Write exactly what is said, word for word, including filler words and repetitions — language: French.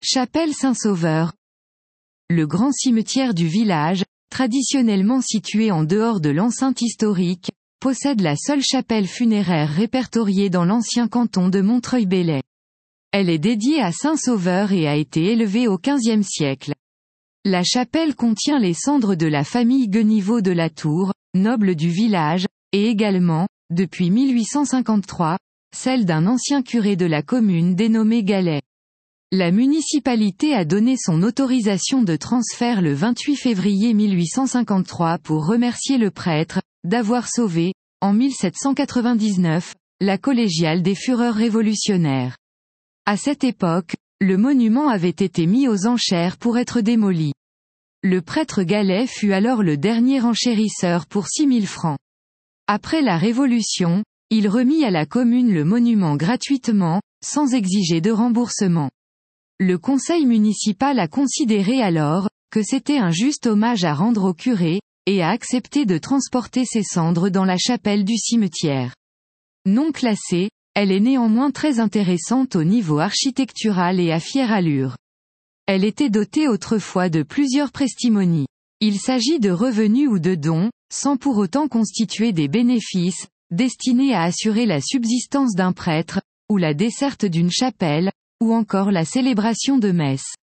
Chapelle Saint-Sauveur. Le grand cimetière du village, traditionnellement situé en dehors de l'enceinte historique, possède la seule chapelle funéraire répertoriée dans l'ancien canton de Montreuil-Bellay. Elle est dédiée à Saint-Sauveur et a été élevée au quinzième siècle. La chapelle contient les cendres de la famille Gueniveau de la Tour, noble du village, et également, depuis mille huit cent cinquante-trois, celle d'un ancien curé de la commune dénommé Gallet. La municipalité a donné son autorisation de transfert le vingt-huit février mille huit cent cinquante-trois pour remercier le prêtre, d'avoir sauvé, en mille sept cent quatre-vingt-dix-neuf, la collégiale des fureurs révolutionnaires. À cette époque, le monument avait été mis aux enchères pour être démoli. Le prêtre Gallet fut alors le dernier enchérisseur pour six mille francs. Après la Révolution, il remit à la commune le monument gratuitement, sans exiger de remboursement. Le conseil municipal a considéré alors, que c'était un juste hommage à rendre au curé, et a accepté de transporter ses cendres dans la chapelle du cimetière. Non classée, elle est néanmoins très intéressante au niveau architectural et à fière allure. Elle était dotée autrefois de plusieurs prestimonies. Il s'agit de revenus ou de dons, sans pour autant constituer des bénéfices, destinés à assurer la subsistance d'un prêtre, ou la desserte d'une chapelle, ou encore la célébration de messes.